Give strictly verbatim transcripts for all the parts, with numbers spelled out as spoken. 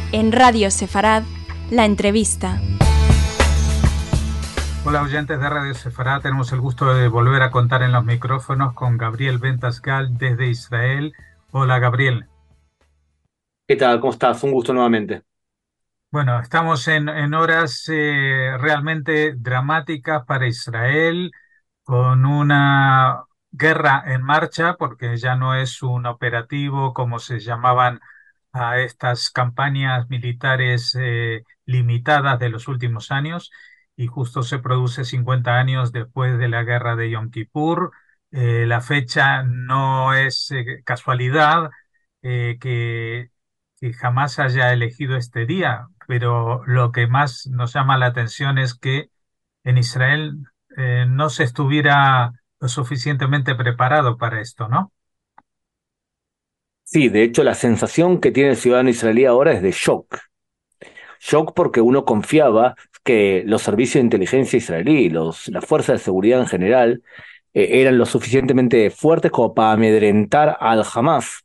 En Radio Sefarad, la entrevista. Hola oyentes de Radio Sefarad, tenemos el gusto de volver a contar en los micrófonos con Gabriel Bentasgal desde Israel. Hola Gabriel. ¿Qué tal? ¿Cómo estás? Un gusto nuevamente. Bueno, estamos en, en horas eh, realmente dramáticas para Israel, con una guerra en marcha, porque ya no es un operativo como se llamaban a estas campañas militares eh, limitadas de los últimos años, y justo se produce cincuenta años después de la guerra de Yom Kippur. Eh, la fecha no es eh, casualidad eh, que, que jamás haya elegido este día, pero lo que más nos llama la atención es que en Israel eh, no se estuviera lo suficientemente preparado para esto, ¿no? Sí, de hecho la sensación que tiene el ciudadano israelí ahora es de shock. Shock porque uno confiaba que los servicios de inteligencia israelí, los, las fuerzas de seguridad en general, eh, eran lo suficientemente fuertes como para amedrentar al Hamas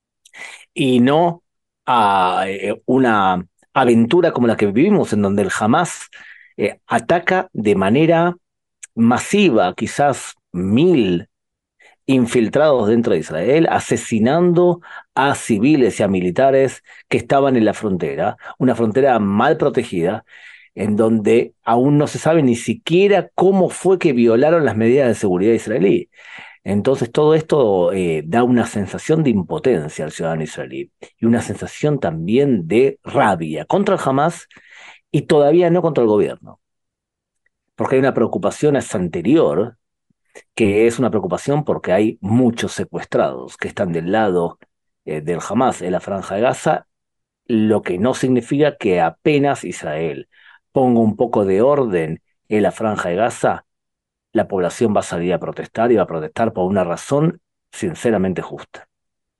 y no a eh, una aventura como la que vivimos, en donde el Hamas eh, ataca de manera masiva, quizás mil infiltrados dentro de Israel, asesinando a civiles y a militares que estaban en la frontera, una frontera mal protegida, en donde aún no se sabe ni siquiera cómo fue que violaron las medidas de seguridad israelí. Entonces todo esto eh, da una sensación de impotencia al ciudadano israelí y una sensación también de rabia contra el Hamas y todavía no contra el gobierno, porque hay una preocupación hasta anterior que es una preocupación porque hay muchos secuestrados que están del lado eh, del Hamas en la Franja de Gaza, lo que no significa que apenas Israel ponga un poco de orden en la Franja de Gaza, la población va a salir a protestar y va a protestar por una razón sinceramente justa.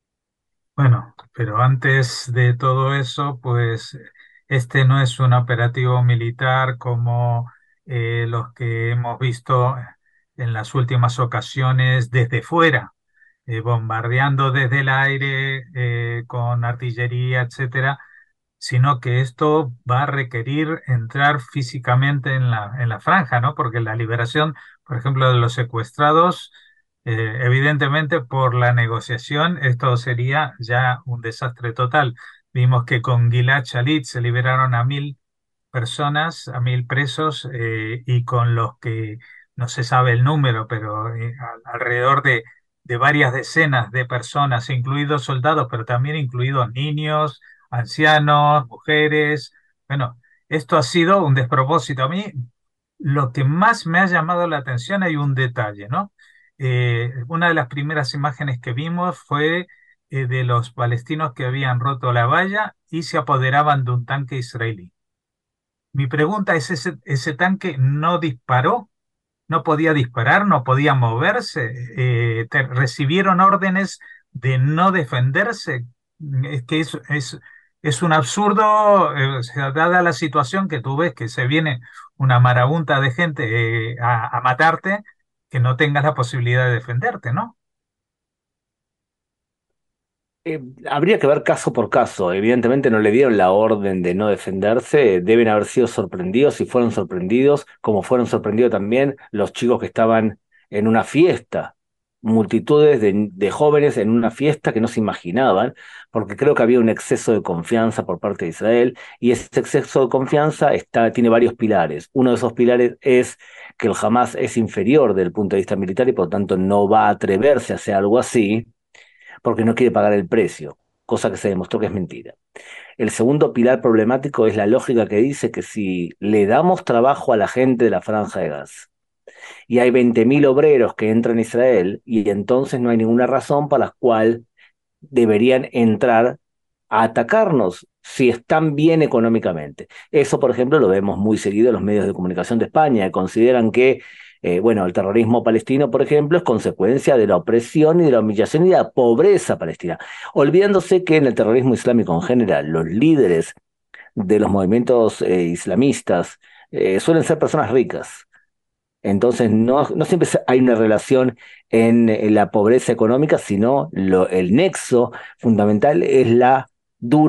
Bueno, pero antes de todo eso, pues este no es un operativo militar como eh, los que hemos visto en las últimas ocasiones desde fuera, eh, bombardeando desde el aire eh, con artillería, etcétera, sino que esto va a requerir entrar físicamente en la, en la franja, ¿no? Porque la liberación, por ejemplo, de los secuestrados, eh, evidentemente por la negociación, esto sería ya un desastre total. Vimos que con Gilad Shalit se liberaron a mil personas, a mil presos, eh, y con los que no se sabe el número, pero eh, a- alrededor de, de varias decenas de personas, incluidos soldados, pero también incluidos niños, ancianos, mujeres. Bueno, esto ha sido un despropósito. A mí lo que más me ha llamado la atención hay un detalle, ¿no? Eh, una de las primeras imágenes que vimos fue eh, de los palestinos que habían roto la valla y se apoderaban de un tanque israelí. Mi pregunta es, ¿ese, ese tanque no disparó? ¿No podía disparar? ¿No podía moverse? Eh, te- ¿recibieron órdenes de no defenderse? Es que es, es, es un absurdo, eh, o sea, dada la situación que tú ves, que se viene una marabunta de gente eh, a, a matarte, que no tengas la posibilidad de defenderte, ¿no? Eh, habría que ver caso por caso. Evidentemente no le dieron la orden de no defenderse. Deben haber sido sorprendidos y fueron sorprendidos, como fueron sorprendidos también los chicos que estaban en una fiesta. Multitudes de, de jóvenes en una fiesta que no se imaginaban, porque creo que había un exceso de confianza por parte de Israel, y ese exceso de confianza está, tiene varios pilares. Uno de esos pilares es que el Hamas es inferior desde el punto de vista militar y por tanto no va a atreverse a hacer algo así porque no quiere pagar el precio, cosa que se demostró que es mentira. El segundo pilar problemático es la lógica que dice que si le damos trabajo a la gente de la Franja de Gaza y hay veinte mil obreros que entran a Israel, y entonces no hay ninguna razón para la cual deberían entrar a atacarnos si están bien económicamente. Eso, por ejemplo, lo vemos muy seguido en los medios de comunicación de España, que consideran que, eh, bueno, el terrorismo palestino, por ejemplo, es consecuencia de la opresión y de la humillación y de la pobreza palestina, olvidándose que en el terrorismo islámico en general, los líderes de los movimientos eh, islamistas eh, suelen ser personas ricas. Entonces, no, no siempre se- hay una relación en, en la pobreza económica, sino lo, el nexo fundamental es la dura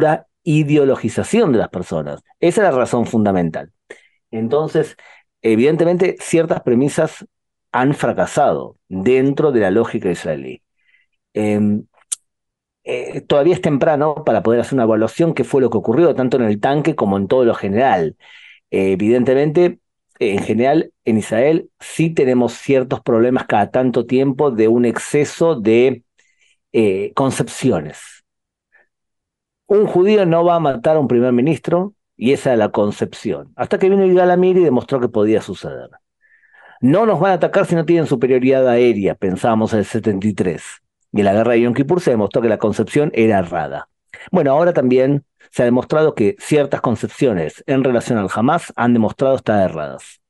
ideologización de las personas. Esa es la razón fundamental. Entonces, evidentemente, ciertas premisas han fracasado dentro de la lógica israelí. Eh, eh, Todavía es temprano para poder hacer una evaluación qué fue lo que ocurrió, tanto en el tanque como en todo lo general. Eh, evidentemente, en general, en Israel sí tenemos ciertos problemas cada tanto tiempo de un exceso de eh, concepciones. Un judío no va a matar a un primer ministro, y esa es la concepción. Hasta que vino Yigal Amir y demostró que podía suceder. No nos van a atacar si no tienen superioridad aérea, pensábamos en el setenta y tres. Y en la guerra de Yom Kippur se demostró que la concepción era errada. Bueno, ahora también se ha demostrado que ciertas concepciones en relación al Hamas han demostrado estar erradas.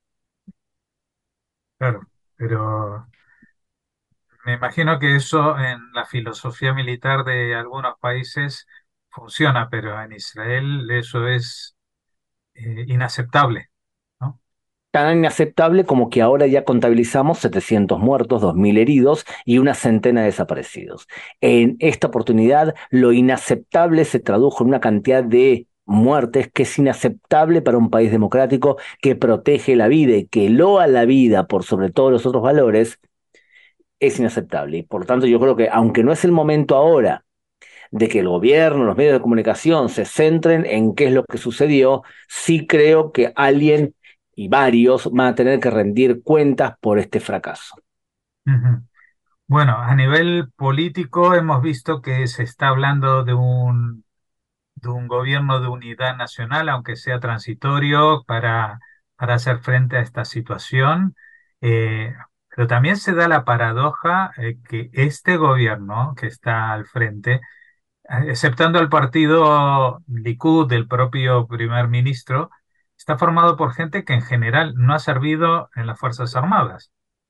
Claro, pero me imagino que eso en la filosofía militar de algunos países funciona, pero en Israel eso es eh, inaceptable, ¿no? Tan inaceptable como que ahora ya contabilizamos setecientos muertos, dos mil heridos y una centena de desaparecidos. En esta oportunidad, lo inaceptable se tradujo en una cantidad de muertes que es inaceptable para un país democrático que protege la vida y que loa la vida por sobre todos los otros valores, es inaceptable. Y por tanto, yo creo que aunque no es el momento ahora de que el gobierno, los medios de comunicación se centren en qué es lo que sucedió, sí creo que alguien y varios van a tener que rendir cuentas por este fracaso. Ujú. Bueno, a nivel político hemos visto que se está hablando de un, de un gobierno de unidad nacional, aunque sea transitorio, para, para hacer frente a esta situación. Eh, pero también se da la paradoja eh, que este gobierno que está al frente, exceptando el partido Likud del propio primer ministro, está formado por gente que en general no ha servido en las Fuerzas Armadas.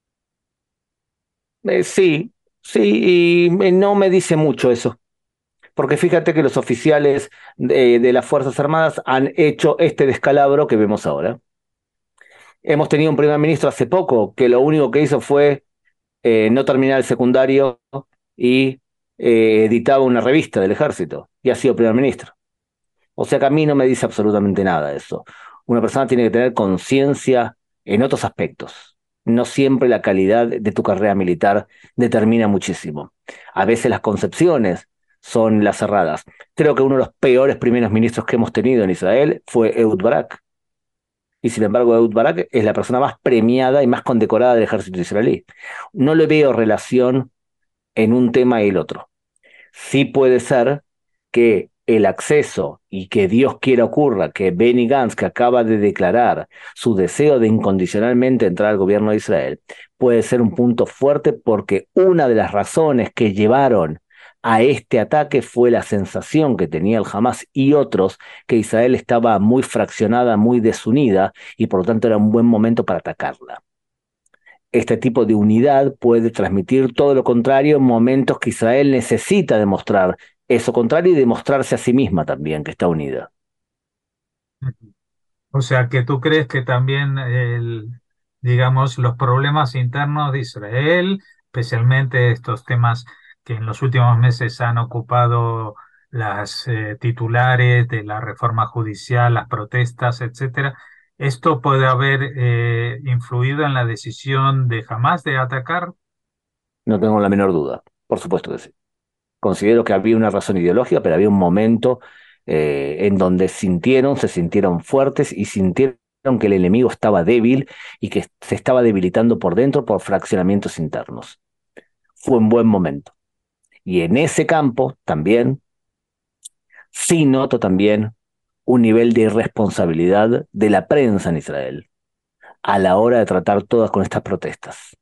Eh, sí, sí, y eh, no me dice mucho eso, porque fíjate que los oficiales de, de las Fuerzas Armadas han hecho este descalabro que vemos ahora. Hemos tenido un primer ministro hace poco que lo único que hizo fue eh, no terminar el secundario y eh, editaba una revista del ejército y ha sido primer ministro. O sea que a mí no me dice absolutamente nada eso. Una persona tiene que tener conciencia en otros aspectos. No siempre la calidad de tu carrera militar determina muchísimo. A veces las concepciones son las erradas. Creo que uno de los peores primeros ministros que hemos tenido en Israel fue Ehud Barak. Y sin embargo, Ehud Barak es la persona más premiada y más condecorada del ejército israelí. No le veo relación en un tema y el otro. Sí puede ser que el acceso y que Dios quiera ocurra, que Benny Gantz, que acaba de declarar su deseo de incondicionalmente entrar al gobierno de Israel, puede ser un punto fuerte porque una de las razones que llevaron a este ataque fue la sensación que tenía el Hamas y otros que Israel estaba muy fraccionada, muy desunida y por lo tanto era un buen momento para atacarla. Este tipo de unidad puede transmitir todo lo contrario en momentos que Israel necesita demostrar eso contrario y demostrarse a sí misma también que está unida. Ujú. O sea, que tú crees que también el, digamos, los problemas internos de Israel, especialmente estos temas que en los últimos meses han ocupado las eh, titulares de la reforma judicial, las protestas, etcétera, esto puede haber eh, influido en la decisión de Hamas de atacar. No tengo la menor duda. Por supuesto que sí. Considero que había una razón ideológica, pero había un momento eh, en donde sintieron, se sintieron fuertes y sintieron que el enemigo estaba débil y que se estaba debilitando por dentro por fraccionamientos internos. Fue un buen momento. Y en ese campo también, sí noto también un nivel de irresponsabilidad de la prensa en Israel a la hora de tratar todas con estas protestas.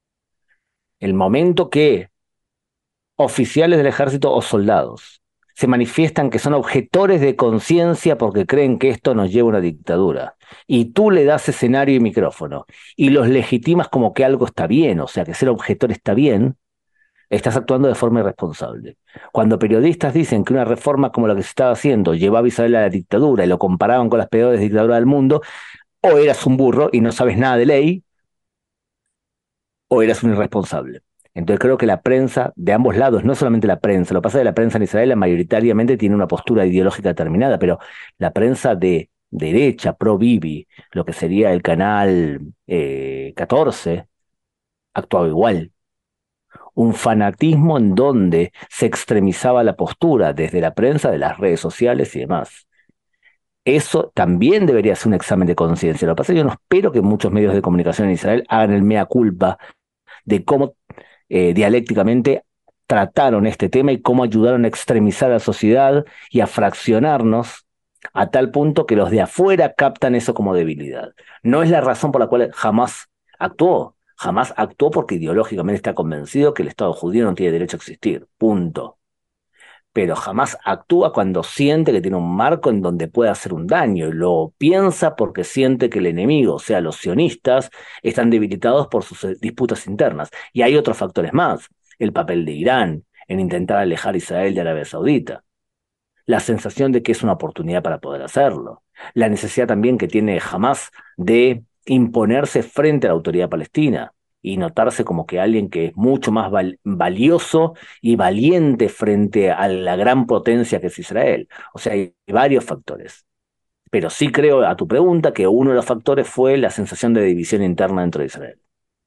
El momento que oficiales del ejército o soldados se manifiestan que son objetores de conciencia porque creen que esto nos lleva a una dictadura, y tú le das escenario y micrófono, y los legitimas como que algo está bien, o sea, que ser objetor está bien, estás actuando de forma irresponsable. Cuando periodistas dicen que una reforma como la que se estaba haciendo llevaba a Israel a la dictadura y lo comparaban con las peores dictaduras del mundo, o eras un burro y no sabes nada de ley, o eras un irresponsable. Entonces creo que la prensa de ambos lados, no solamente la prensa, lo que pasa es que la prensa en Israel mayoritariamente tiene una postura ideológica determinada, pero la prensa de derecha, pro-Bibi, lo que sería el canal eh, catorce, actuaba igual. Un fanatismo en donde se extremizaba la postura desde la prensa, de las redes sociales y demás. Eso también debería ser un examen de conciencia. Lo que pasa es que yo no espero que muchos medios de comunicación en Israel hagan el mea culpa de cómo eh, dialécticamente trataron este tema y cómo ayudaron a extremizar a la sociedad y a fraccionarnos a tal punto que los de afuera captan eso como debilidad. No es la razón por la cual jamás actuó. Jamás actuó porque ideológicamente está convencido que el Estado judío no tiene derecho a existir. Punto. Pero jamás actúa cuando siente que tiene un marco en donde puede hacer un daño. Y lo piensa porque siente que el enemigo, o sea, los sionistas, están debilitados por sus eh, disputas internas. Y hay otros factores más. El papel de Irán en intentar alejar a Israel de Arabia Saudita. La sensación de que es una oportunidad para poder hacerlo. La necesidad también que tiene Hamás de imponerse frente a la autoridad palestina y notarse como que alguien que es mucho más val- valioso y valiente frente a la gran potencia que es Israel. O sea, hay varios factores. Pero sí creo, a tu pregunta, que uno de los factores fue la sensación de división interna dentro de Israel.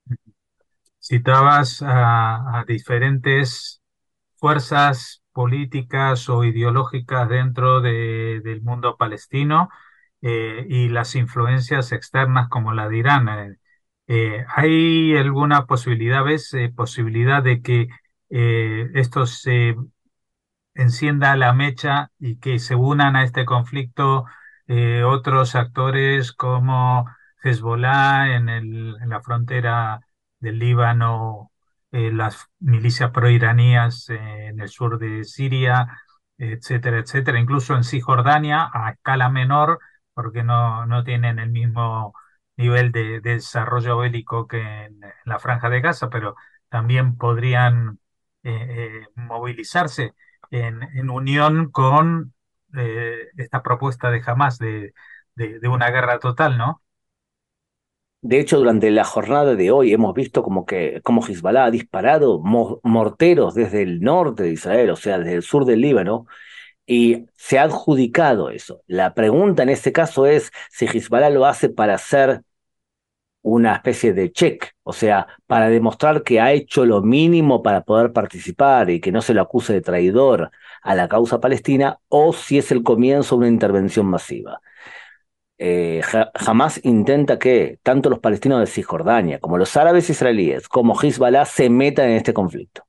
Citabas a, a diferentes fuerzas políticas o ideológicas dentro de- del mundo palestino eh, y las influencias externas como la de Irán. Eh, eh, ¿hay alguna posibilidad, ves, eh, posibilidad de que eh, esto se encienda la mecha y que se unan a este conflicto eh, otros actores como Hezbollah en el- en la frontera del Líbano, eh, las milicias proiranías eh, en el sur de Siria, etcétera, etcétera, incluso en Cisjordania a escala menor, porque no, no tienen el mismo nivel de, de desarrollo bélico que en, en la Franja de Gaza, pero también podrían eh, eh, movilizarse en, en unión con eh, esta propuesta de Hamás de, de, de una guerra total, ¿no? De hecho, durante la jornada de hoy hemos visto como que como Hezbollah ha disparado mo- morteros desde el norte de Israel, o sea, desde el sur del Líbano, y se ha adjudicado eso. La pregunta en este caso es si Hezbollah lo hace para hacer una especie de check, o sea, para demostrar que ha hecho lo mínimo para poder participar y que no se lo acuse de traidor a la causa palestina, o si es el comienzo de una intervención masiva. Eh, ja- jamás intenta que tanto los palestinos de Cisjordania como los árabes israelíes como Hezbollah se metan en este conflicto.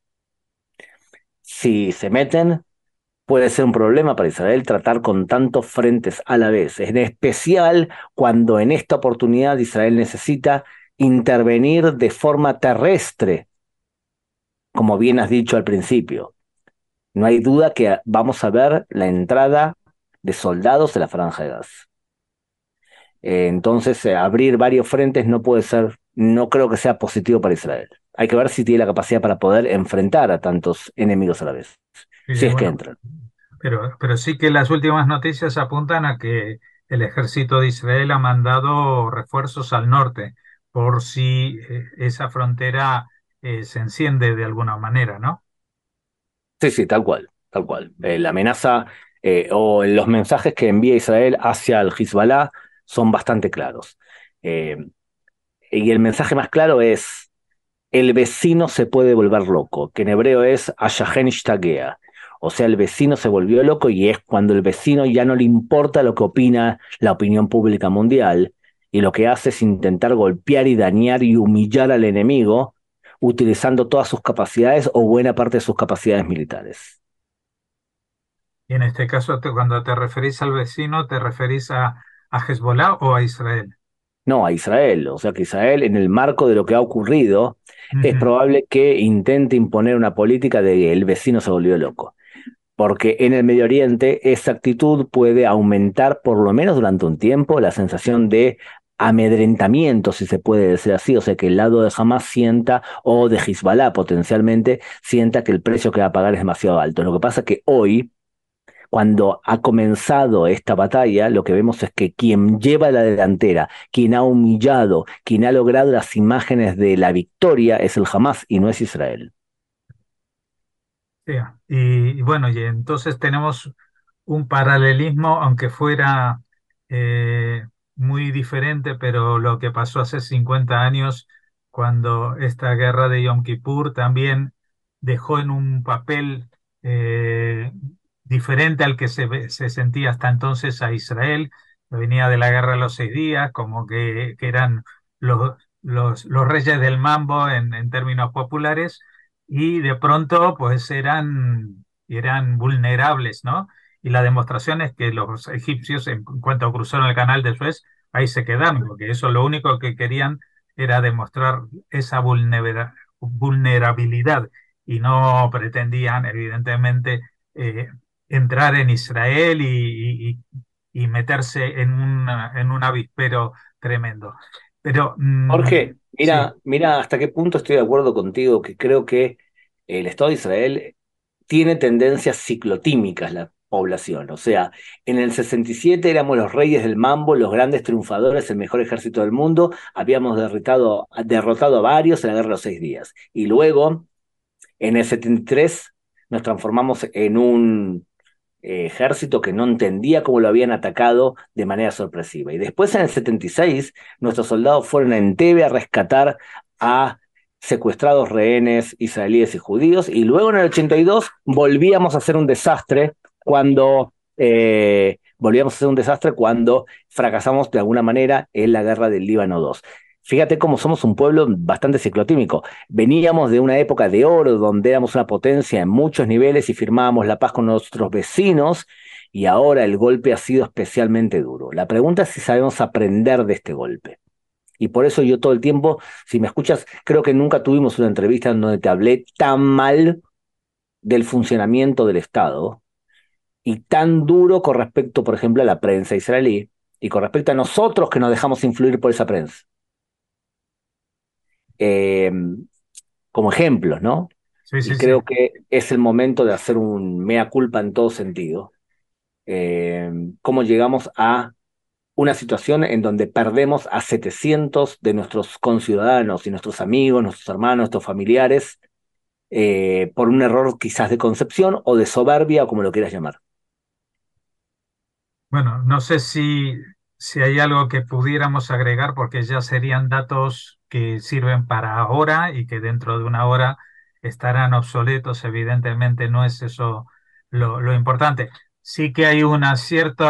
Si se meten, puede ser un problema para Israel tratar con tantos frentes a la vez, en especial cuando en esta oportunidad Israel necesita intervenir de forma terrestre, como bien has dicho al principio. No hay duda que vamos a ver la entrada de soldados de la Franja de Gaza. Eh, entonces, eh, abrir varios frentes no puede ser, no creo que sea positivo para Israel. Hay que ver si tiene la capacidad para poder enfrentar a tantos enemigos a la vez, Sí, si es que bueno, entran. pero, pero sí que las últimas noticias apuntan a que el ejército de Israel ha mandado refuerzos al norte por si eh, esa frontera eh, se enciende de alguna manera, ¿no? Sí, sí, tal cual, tal cual. Eh, la amenaza eh, o los mensajes que envía Israel hacia el Hezbollah son bastante claros. Eh, y el mensaje más claro es, el vecino se puede volver loco, que en hebreo es Ashahen Ishtagea. O sea, el vecino se volvió loco y es cuando el vecino ya no le importa lo que opina la opinión pública mundial y lo que hace es intentar golpear y dañar y humillar al enemigo utilizando todas sus capacidades o buena parte de sus capacidades militares. Y en este caso, te- cuando te referís al vecino, ¿te referís a, a Hezbollah o a Israel? No, a Israel. O sea que Israel, en el marco de lo que ha ocurrido, es Ujú. probable que intente imponer una política de que el vecino se volvió loco. Porque en el Medio Oriente esa actitud puede aumentar, por lo menos durante un tiempo, la sensación de amedrentamiento, si se puede decir así, o sea, que el lado de Hamas sienta, o de Hezbollah potencialmente, sienta que el precio que va a pagar es demasiado alto. Lo que pasa es que hoy, Cuando ha comenzado esta batalla, lo que vemos es que quien lleva la delantera, quien ha humillado, quien ha logrado las imágenes de la victoria es el Hamás y no es Israel. Sí, y, y bueno, y entonces tenemos un paralelismo, aunque fuera eh, muy diferente, pero lo que pasó hace cincuenta años, cuando esta guerra de Yom Kippur también dejó en un papel eh, diferente al que se, ve- se sentía hasta entonces a Israel, que venía de la guerra de los seis días, como que, que eran los, los, los reyes del mambo en en términos populares y de pronto pues eran, eran vulnerables, ¿no? Y la demostración es que los egipcios, en cuanto cruzaron el canal de Suez, ahí se quedaron, porque eso lo único que querían era demostrar esa vulnera- vulnerabilidad y no pretendían, evidentemente, eh, entrar en Israel y, y- y meterse en, una- en un avispero tremendo. Pero mm, Jorge, sí, mira, mira hasta qué punto estoy de acuerdo contigo, que creo que el Estado de Israel tiene tendencias ciclotímicas la población. O sea, en el sesenta y siete éramos los reyes del mambo, los grandes triunfadores, el mejor ejército del mundo, habíamos derrotado, derrotado a varios en la guerra de los seis días. Y luego, en el setenta y tres, nos transformamos en un eh, ejército que no entendía cómo lo habían atacado de manera sorpresiva. Y después, en el setenta y seis, nuestros soldados fueron a Entebbe a rescatar a secuestrados rehenes israelíes y judíos, y luego en el ochenta y dos volvíamos a hacer un desastre cuando eh, volvíamos a hacer un desastre cuando fracasamos de alguna manera en la guerra del Líbano dos. Fíjate cómo somos un pueblo bastante ciclotímico. Veníamos de una época de oro donde éramos una potencia en muchos niveles y firmábamos la paz con nuestros vecinos, y ahora el golpe ha sido especialmente duro. La pregunta es si sabemos aprender de este golpe. Y por eso yo todo el tiempo, si me escuchas, creo que nunca tuvimos una entrevista en donde te hablé tan mal del funcionamiento del Estado y tan duro con respecto, por ejemplo, a la prensa israelí y con respecto a nosotros que nos dejamos influir por esa prensa. Eh, Como ejemplos, ¿no? sí, Y sí, sí. creo que es el momento de hacer un mea culpa en todo sentido. Eh, cómo llegamos a una situación en donde perdemos a setecientos de nuestros conciudadanos y nuestros amigos, nuestros hermanos, nuestros familiares, eh, por un error quizás de concepción o de soberbia o como lo quieras llamar. Bueno, no sé si, si hay algo que pudiéramos agregar porque ya serían datos que sirven para ahora y que dentro de una hora estarán obsoletos. Evidentemente no es eso lo, lo importante. Sí que hay un cierto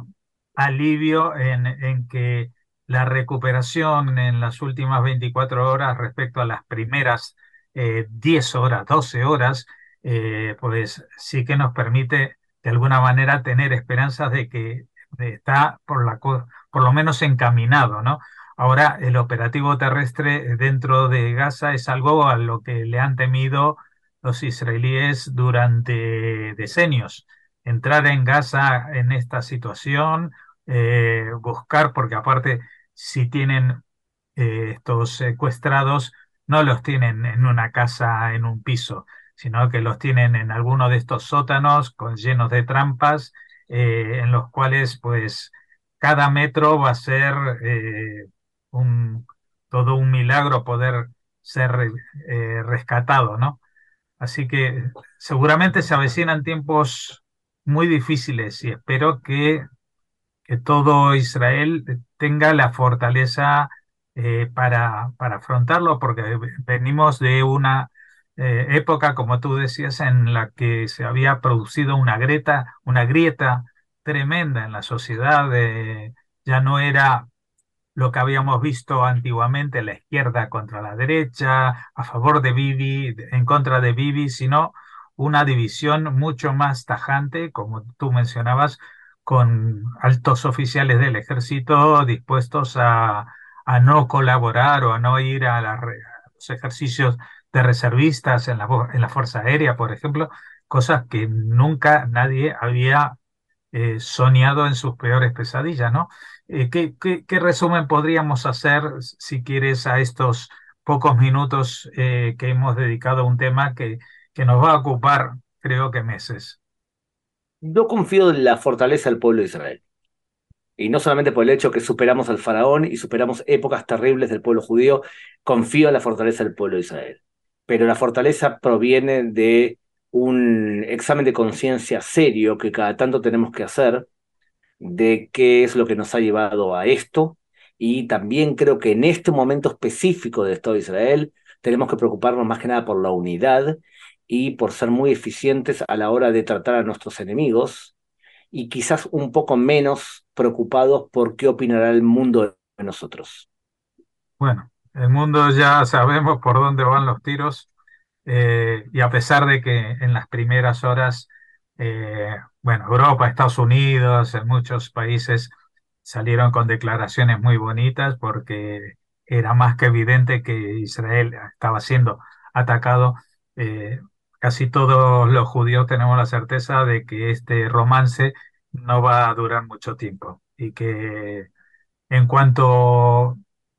alivio en, en que la recuperación en las últimas veinticuatro horas respecto a las primeras eh, diez horas, doce horas, eh, pues sí que nos permite de alguna manera tener esperanzas de que de- está por la, co- por lo menos encaminado, ¿no? Ahora, el operativo terrestre dentro de Gaza es algo a lo que le han temido los israelíes durante decenios. Entrar en Gaza en esta situación, eh, buscar, porque aparte, si tienen eh, estos secuestrados, no los tienen en una casa, en un piso, sino que los tienen en alguno de estos sótanos con, llenos de trampas, eh, en los cuales pues cada metro va a ser eh, un, todo un milagro poder ser eh, rescatado, ¿no? Así que seguramente se avecinan tiempos muy difíciles y espero que que todo Israel tenga la fortaleza eh, para, para afrontarlo, porque venimos de una eh, época, como tú decías, en la que se había producido una grieta, una grieta tremenda en la sociedad. Eh, ya no era lo que habíamos visto antiguamente, la izquierda contra la derecha, a favor de Bibi, en contra de Bibi, sino una división mucho más tajante, como tú mencionabas, con altos oficiales del ejército dispuestos a, a no colaborar o a no ir a, la re- a los ejercicios de reservistas en la, vo- en la Fuerza Aérea, por ejemplo, cosas que nunca nadie había eh, soñado en sus peores pesadillas, ¿no? Eh, ¿qué, qué- qué resumen podríamos hacer, si quieres, a estos pocos minutos eh, que hemos dedicado a un tema que, que nos va a ocupar, creo que meses? Yo confío en la fortaleza del pueblo de Israel. Y no solamente por el hecho que superamos al faraón y superamos épocas terribles del pueblo judío, confío en la fortaleza del pueblo de Israel. Pero la fortaleza proviene de un examen de conciencia serio que cada tanto tenemos que hacer de qué es lo que nos ha llevado a esto. Y también creo que en este momento específico del Estado de Israel tenemos que preocuparnos más que nada por la unidad y por ser muy eficientes a la hora de tratar a nuestros enemigos y quizás un poco menos preocupados por qué opinará el mundo de nosotros. Bueno, el mundo ya sabemos por dónde van los tiros. Eh, y a pesar de que en las primeras horas, eh, bueno, Europa, Estados Unidos, en muchos países salieron con declaraciones muy bonitas porque era más que evidente que Israel estaba siendo atacado. eh, Casi todos los judíos tenemos la certeza de que este romance no va a durar mucho tiempo y que en cuanto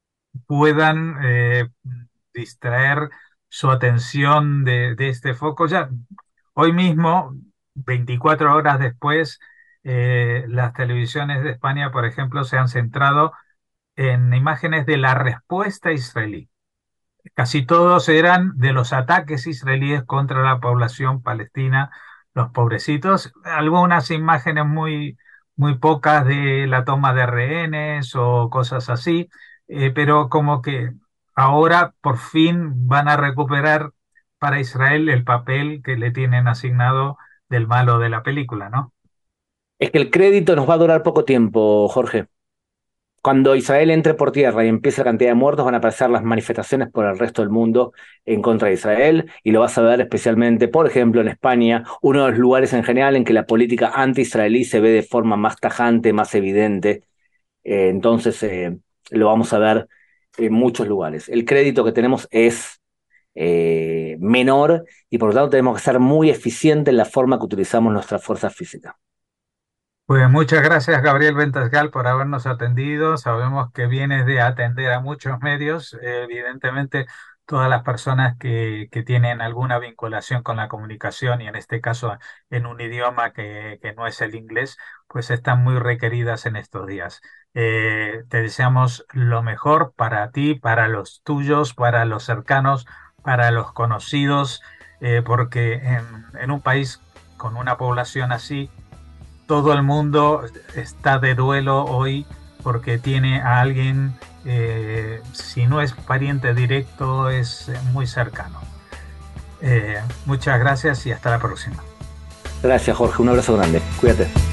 puedan eh, distraer su atención de, de este foco. Ya hoy mismo, veinticuatro horas después, eh, las televisiones de España, por ejemplo, se han centrado en imágenes de la respuesta israelí. Casi todos eran de los ataques israelíes contra la población palestina, los pobrecitos. Algunas imágenes muy, muy pocas de la toma de rehenes o cosas así, eh, pero como que ahora por fin van a recuperar para Israel el papel que le tienen asignado del malo de la película, ¿no? Es que el crédito nos va a durar poco tiempo, Jorge. Cuando Israel entre por tierra y empiece la cantidad de muertos, van a aparecer las manifestaciones por el resto del mundo en contra de Israel, y lo vas a ver especialmente, por ejemplo, en España, uno de los lugares en general en que la política anti-israelí se ve de forma más tajante, más evidente. Eh, entonces, eh, lo vamos a ver en muchos lugares. El crédito que tenemos es eh, menor y por lo tanto tenemos que ser muy eficientes en la forma que utilizamos nuestra fuerza física. Pues muchas gracias, Gabriel Ventasgal, por habernos atendido. Sabemos que vienes de atender a muchos medios. Eh, evidentemente, todas las personas que, que tienen alguna vinculación con la comunicación y en este caso en un idioma que, que no es el inglés, pues están muy requeridas en estos días. Eh, te deseamos lo mejor para ti, para los tuyos, para los cercanos, para los conocidos, eh, porque en en un país con una población así, todo el mundo está de duelo hoy porque tiene a alguien, eh, si no es pariente directo, es muy cercano. Eh, muchas gracias y hasta la próxima. Gracias, Jorge. Un abrazo grande. Cuídate.